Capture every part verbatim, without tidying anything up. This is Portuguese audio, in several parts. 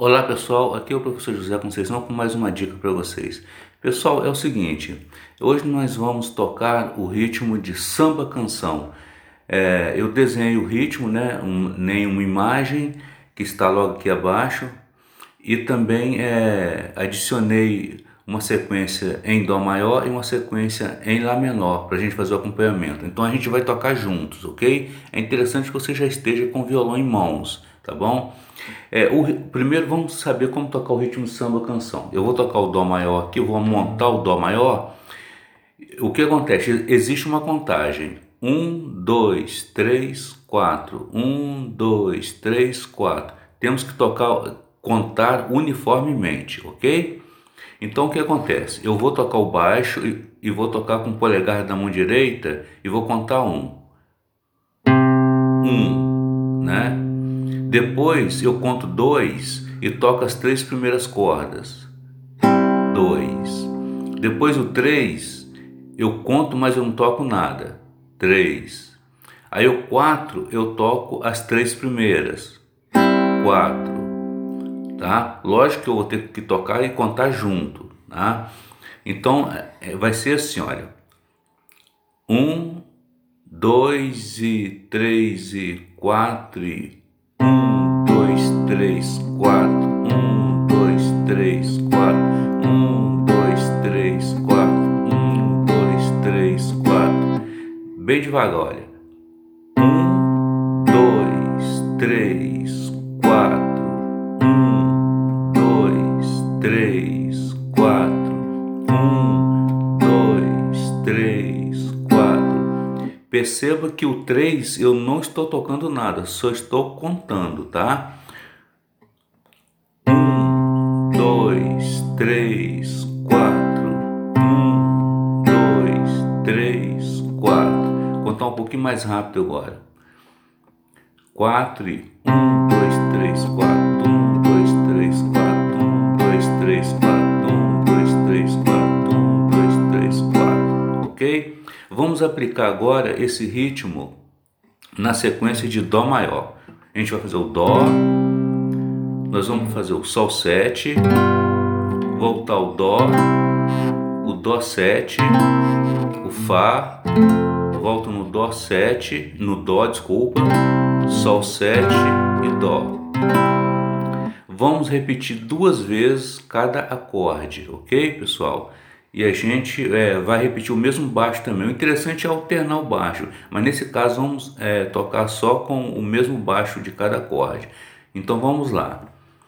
Olá pessoal, aqui é o professor José Conceição com mais uma dica para vocês. Pessoal, é o seguinte, hoje nós vamos tocar o ritmo de samba canção. É, eu desenhei o ritmo, né, um, nem uma imagem que está logo aqui abaixo, e também é, adicionei uma sequência em Dó maior e uma sequência em Lá menor para a gente fazer o acompanhamento. Então a gente vai tocar juntos, ok? É interessante que você já esteja com o violão em mãos, tá bom? É, o, primeiro vamos saber como tocar o ritmo de samba canção. Eu vou tocar o Dó maior aqui, eu vou montar o Dó maior. O que acontece? Existe uma contagem. Um, dois, três, quatro. Um, dois, três, quatro. Temos que tocar, contar uniformemente, ok? Então o que acontece? Eu vou tocar o baixo e, e vou tocar com o polegar da mão direita e vou contar um. Um, né? Depois eu conto dois e toco as três primeiras cordas. Dois. Depois o três eu conto, mas eu não toco nada. Três. Aí o quatro eu toco as três primeiras. Quatro. Tá? Lógico que eu vou ter que tocar e contar junto, tá? Então vai ser assim, olha. Um, dois e três e quatro e um, dois, três, quatro. Um, dois, três, quatro. Um, dois, três, quatro. Um, dois, três, quatro. Bem devagar, olha. Um, dois, três, quatro. Um, dois, três, quatro. Um, dois, três, quatro. Perceba que o três eu não estou tocando nada, só estou contando, tá? Um, dois, três, quatro. Um, dois, três, quatro. Vou contar um pouquinho mais rápido agora. Quatro e um, dois, três, quatro. Um, dois, três, quatro. Um, dois, três, quatro. Um, dois, três, quatro. Um, dois, três, quatro. Ok? Vamos aplicar agora esse ritmo na sequência de Dó maior. A gente vai fazer o Dó, nós vamos fazer o Sol sete, voltar o Dó, o Dó sete, o Fá, volto no Dó sete, no Dó, desculpa, Sol sete e Dó. Vamos repetir duas vezes cada acorde, ok, pessoal? E a gente é, vai repetir o mesmo baixo também. O interessante é alternar o baixo, mas nesse caso vamos é, tocar só com o mesmo baixo de cada acorde. Então vamos lá.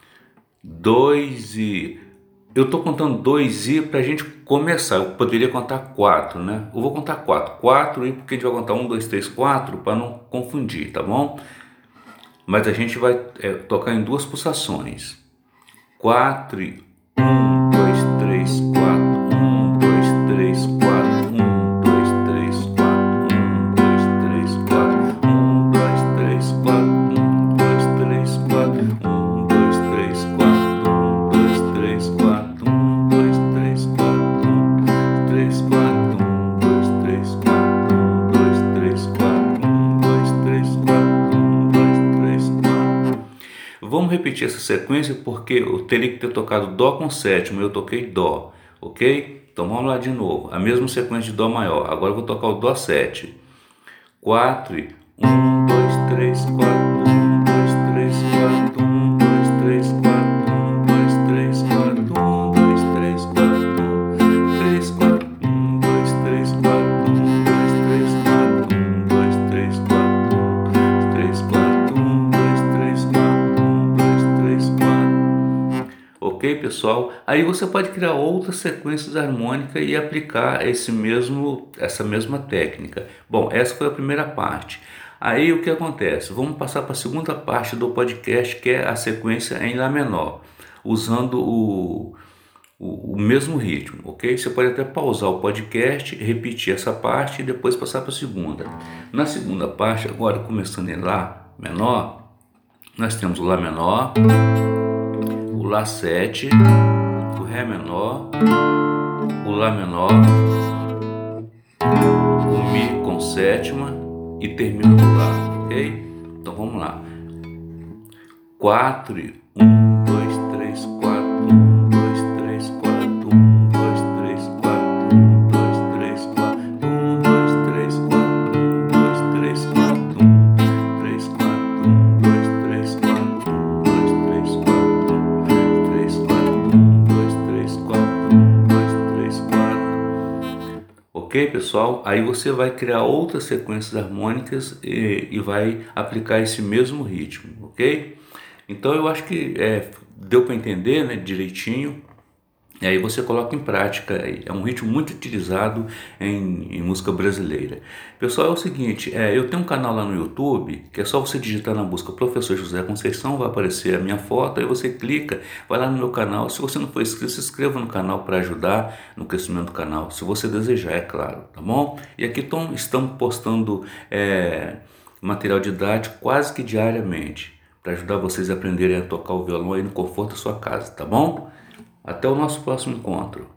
Dois e... Eu estou contando dois e para a gente começar. Eu poderia contar quatro, né? Eu vou contar quatro. Quatro e porque a gente vai contar um, dois, três, quatro para não confundir, tá bom? Mas a gente vai é, tocar em duas pulsações. Quatro e um, dois, três, quatro. Um, dois, três, quatro. Um, dois, três, quatro. Um, dois, três, quatro. Um, dois, três, quatro. Um, dois, três, quatro. Um, dois, três, quatro. Um, dois, três, quatro. Um, dois, três, quatro. Um, três, quatro. Um, dois, três, quatro. Um, dois, três, quatro. Um, dois, três, quatro. Um, dois, três, quatro. Vamos repetir essa sequência porque eu teria que ter tocado Dó com sétima, eu toquei Dó, ok? Então vamos lá de novo, a mesma sequência de Dó maior. Agora eu vou tocar o Dó sete. quatro e um, dois, três, quatro. Um, dois, três, quatro. Um, dois, três, quatro. Um, dois, três, quatro. Um, dois, três, quatro. Um, três, quatro. Um, dois, três, quatro. Um, dois, três, quatro. Um, dois, três, quatro. Um, três, quatro. Um, dois, três, quatro. Um, dois, três, quatro. Ok, pessoal? Aí você pode criar outras sequências harmônicas e aplicar esse mesmo, essa mesma técnica. Bom, essa foi a primeira parte. Aí o que acontece? Vamos passar para a segunda parte do podcast, que é a sequência em Lá menor, usando o, o, o mesmo ritmo, ok? Você pode até pausar o podcast, repetir essa parte e depois passar para a segunda. Na segunda parte, agora começando em Lá menor, nós temos o Lá menor, o Lá sete, o Ré menor, o Lá menor, o Mi com sétima e termina no Lá, ok? Então vamos lá. Quatro e um, dois, três. pessoal? Aí você vai criar outras sequências harmônicas e, e vai aplicar esse mesmo ritmo, ok? Então eu acho que é, deu para entender, né, direitinho. E aí você coloca em prática, é um ritmo muito utilizado em, em música brasileira. Pessoal, é o seguinte, é, eu tenho um canal lá no YouTube, que é só você digitar na busca Professor José Conceição, vai aparecer a minha foto, aí você clica, vai lá no meu canal. Se você não for inscrito, se inscreva no canal para ajudar no crescimento do canal, se você desejar, é claro, tá bom? E aqui tom, estamos postando é, material didático quase que diariamente, para ajudar vocês a aprenderem a tocar o violão aí no conforto da sua casa, tá bom? Até o nosso próximo encontro.